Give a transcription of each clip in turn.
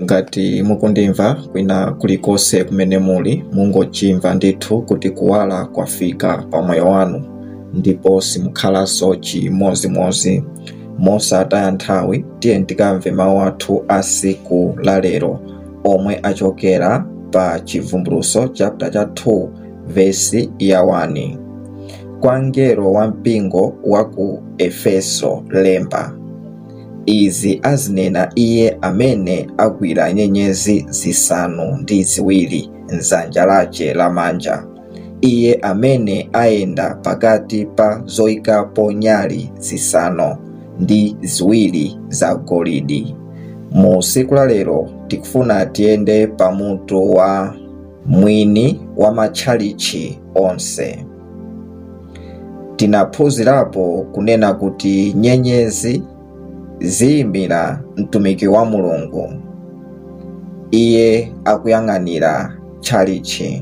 ngati mukundimva kwina kulikonse kumene muli, mungochimva ndithu kuti kuwala kwafika pa moyo wanu, ndipo simukhalanso chimozimozi. Mosataya nthawi, tiye tikamve mawu athu a siku la lero, omwe achokera pa Chivumbulutso chapter 2 verse ya 1. Kwa mngelo wa mpingo wa ku Efeso lemba: izi azinena iye amene agwira nyenyezi zisanu ndi ziwiri m'dzanja lake lamanja, iye amene ayenda pakati pa zoyikapo nyali zisanu ndi ziwiri zagolide. Mu siku la lero tikufuna tiyende pamutu wa mwini wa matchalichi onse. Tinaphunzirapo kunena kuti nyenyezi ziyimira mtumiki wa Mulungu, iye akuyang'anira tchalichi,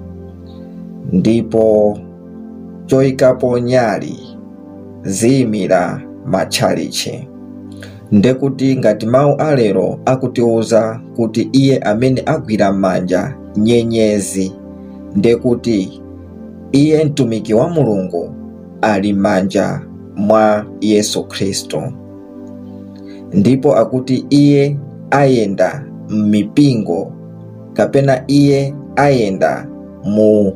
ndipo choyikapo nyali ziyimira matchalichi. Ndekuti ngati mawu alero akutiuza kuti iye amene agwira m'manja nyenyezi, ndekuti iye mtumiki wa Mulungu ali m'manja mwa Yesu Khristu, ndipo akuti iye ayenda m'mipingo kapena iye ayenda mu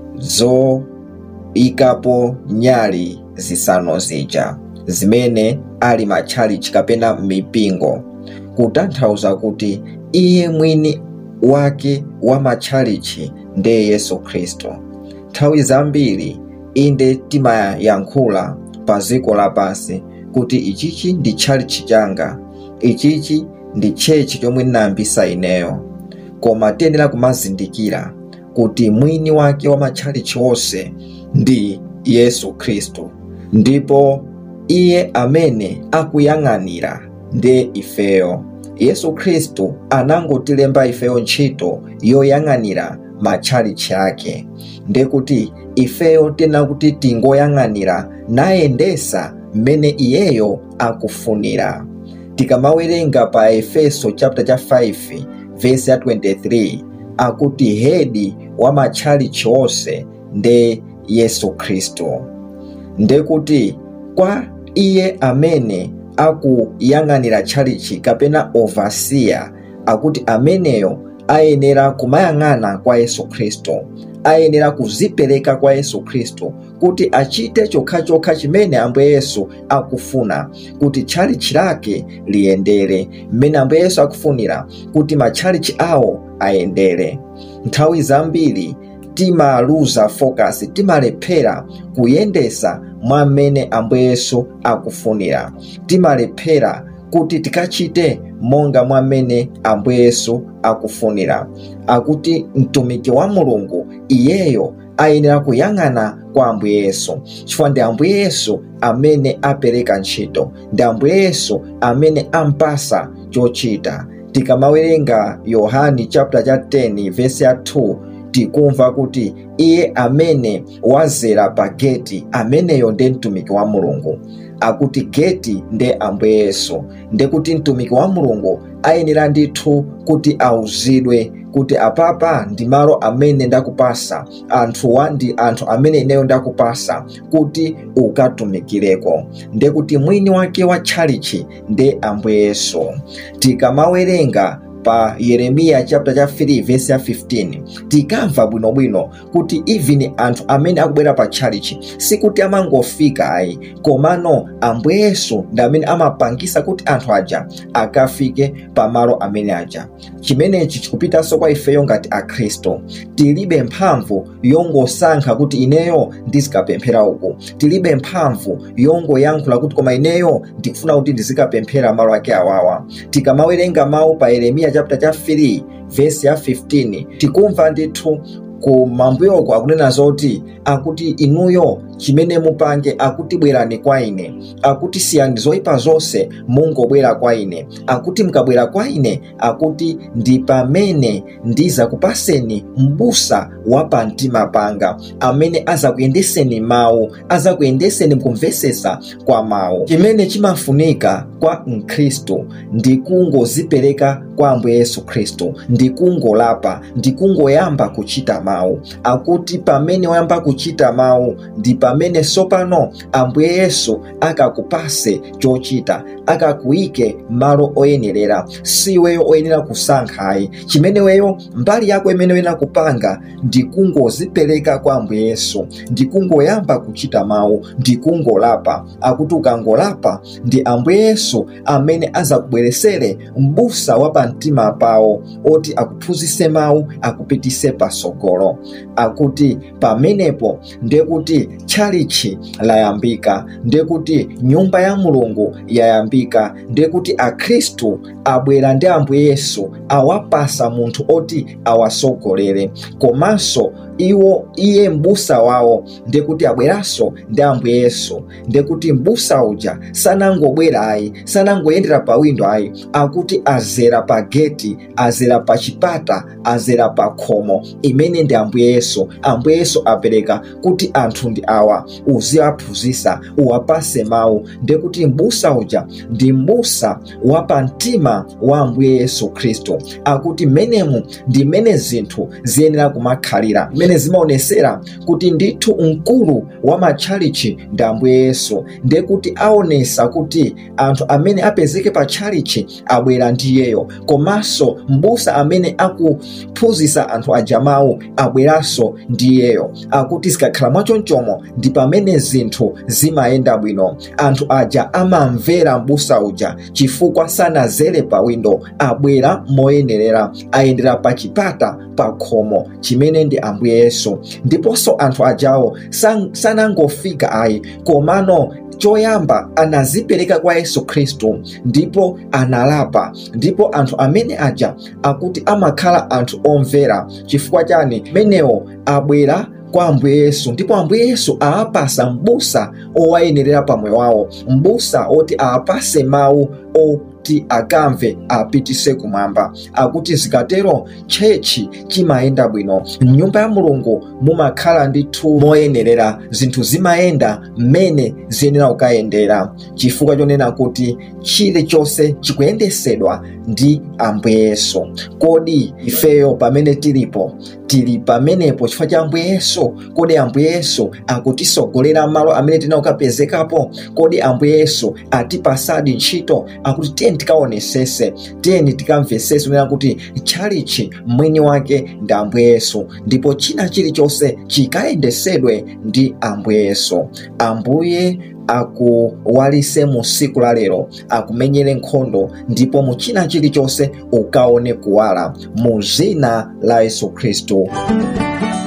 zoyikapo nyali zisanu zija zimene ali matchalichi kapena mipingo, kutanthauza kuti iye mwini wake wa matchalichi ndiye Yesu Khristu. Nthawi zambiri inde timayankhula pa dziko lapansi kuti ichichi ndi tchalichi changa, ichichi ndi tchechi chomwe ndinayambisa ineyo, koma tiyenera kumazindikira kuti mwini wake wa matchalichi wonse ndi Yesu Khristu, ndipo iye amene akuyang'anira ndiye ifeyo. Yesu Khristu anangotilemba ifeyo ntchito yoyang'anira matchalichi ake, ndekuti ifeyo tena kuti tingoyang'anira nayendesa mmene iyeyo akufunira. Tikamawerenga pa Efeso chapter 5 verse 23 akuti hedi wa matchalichi onse ndi Yesu Khristu, ndekuti kwa iye amene akuyang'anira tchalichi kapena overseer, akuti ameneyo ayenera kumayang'ana kwa Yesu Khristu, ayenera kuzipereka kwa Yesu Khristu kuti achite chokhachokha chimene Ambuye Yesu akufuna kuti tchalichi lake liyendere, mmene Ambuye Yesu akufunira kuti matchalichi awo ayendere. Nthawi zambiri timaluza focus, timalephera kuyendesa mwa mmene Ambuye Yesu akufunira, timalephera kuti tikachite monga mwa mmene Ambuye Yesu akufunira. Akuti mtumiki wa Mulungu iyeyo ayenera kuyang'ana kwa Ambuye Yesu, chifukwa ndi Ambuye Yesu amene apereka ntchito, ndi Ambuye Yesu amene ampasa chochita. Tikamawerenga Yohani chapter 10 verse 2 tikumva kuti iye amene wazera pa geti ameneyo ndi mtumiki wa Mulungu. Akuti geti ndi Ambuye Yesu, ndekuti mtumiki wa Mulungu ayenera ndithu kuti auzidwe kuti apapa ndi malo amene ndakupasa, anthuwa ndi anthu amene ineyo ndakupasa kuti ukatumikireko, ndekuti mwini wake wa tchalichi ndi Ambuye Yesu. Tikamawerenga pa Yeremiya chapter 3 verse 15 tikamva bwinobwino kuti even anthu amene akubwera pa tchalichi sikuti amangofika ayi, komano Ambuye Yesu ndi amene amapangisa kuti anthu aja akafike pamalo amene aja. Chimenechi chikupitanso kwa ifeyo ngati akhristu. Tilibe mphamvu yongosankha kuti ineyo ndizikapemphera uku, tilibe mphamvu yongoyankhula kuti koma ineyo ndikufuna kuti ndizikapemphera malo ake awawa. Tikamawerenga mawu pa Yeremiya chapter 3 verse 15 tikumva ndithu kumambuyoko akunena zoti akuti inuyo chimene mupange akuti bwerani kwa ine, akuti siyani zoyipa zonse mungobwera kwa ine, akuti mkabwera kwa ine akuti ndi pamene ndizakupaseni m'busa wa pamtima panga amene azakuyendeseni mawu, azakuyendeseni mkumvesesa kwa mawu. Chimene chimafunika kwa mkhristu ndi kungozipereka kwa Ambuye Yesu Khristu, ndi kungolapa, ndi kungoyamba kuchita mawu. Akuti pamene wayamba kuchita mawu ndi pamene sopano Ambuye Yesu akakupase chochita, akakuyike malo oyenerera. Siweyo oyenera kusankhayi, chimene weyo mbali yako imene wena kupanga ndi kungozipereka kwa Ambuye Yesu, ndi kungoyamba kuchita mawu, ndi kungolapa. Akuti ukangolapa ndi Ambuye Yesu amene azakubweresere m'busa wa pamtima pawo oti akuphunzitse mawu, akupitise pasogolo. Akuti pamenepo ndekuti tchalichi layambika, ndekuti nyumba ya Mulungu yayambika, ndekuti akhristu abwera ndi Ambuye Yesu awapasa munthu oti awasogolere, komanso iye m'busa wawo ndekuti abweranso ndi Ambuye Yesu. Ndekuti m'busa uja sanangobwera ayi, sanangoyendera pa windo ayi, akuti azera pa geti, azera pa chipata, azera pa khomo, imene ndi Ambuye Yesu. Ambuye Yesu apereka kuti anthu ndi awa uziwaphunzitsa, uwapase mawu. Ndekuti m'busa uja ndi m'busa wa pamtima wa Ambuye Yesu Khristu. Akuti menemu ndi mene zinthu ziyenera kumakhalira, mene zimaonesera kuti ndithu mkulu wa matchalichi ndi Ambuye Yesu. Ndekuti aonesa kuti anthu amene apezeke pa tchalichi abwera ndiyeyo, komanso m'busa amene akuphunzitsa anthu aja mawu abweranso ndiyeyo. Akuti zikakhala mwachonchomo ndi pamene zinthu zimayenda bwino. Anthu aja amamvera m'busa uja chifukwa sanazere pa windo, abwera moyenerera, ayendera pa chipata, pa khomo, chimene ndi Ambuye Yesu. Ndiponso anthu ajawo sanangofika ayi, komano choyamba anazipereka kwa Yesu Khristu, ndipo analapa. Ndipo anthu amene aja akuti amakhala anthu omvera. Chifukwa chani? Menewo abwera kwa Ambuye Yesu, ndipo Ambuye Yesu awapasa m'busa owayenerera pamwe wawo, m'busa oti awapase mawu oti akamve apitise kumwamba. Akuti zikatero tchechi chimayenda bwino, m'nyumba ya Mulungu mumakhala ndithu moyenerera, zinthu zimayenda mmene ziyenera kukayendera. Chifukwa chonena kuti chilichonse chikuyendesedwa ndi Ambuye Yesu. Kodi ifeyo pamene tili pamenepo chifukwa cha Ambuye Yesu? Kodi Ambuye Yesu akutisogolera malo amene tinakapezekapo? Kodi Ambuye Yesu atipasadi ntchito? Akuti tiyeni tikaonesese, tiyeni tikamvesese unena kuti tchalichi mwini wake ndi Ambuye Yesu, ndipo china chilichonse chikayendesedwe ndi Ambuye Yesu. Ambuye akuwalise mu siku la lero, akumenyere nkhondo, ndipo mu china chilichonse ukaone kuwala, mu zina la Yesu Khristu.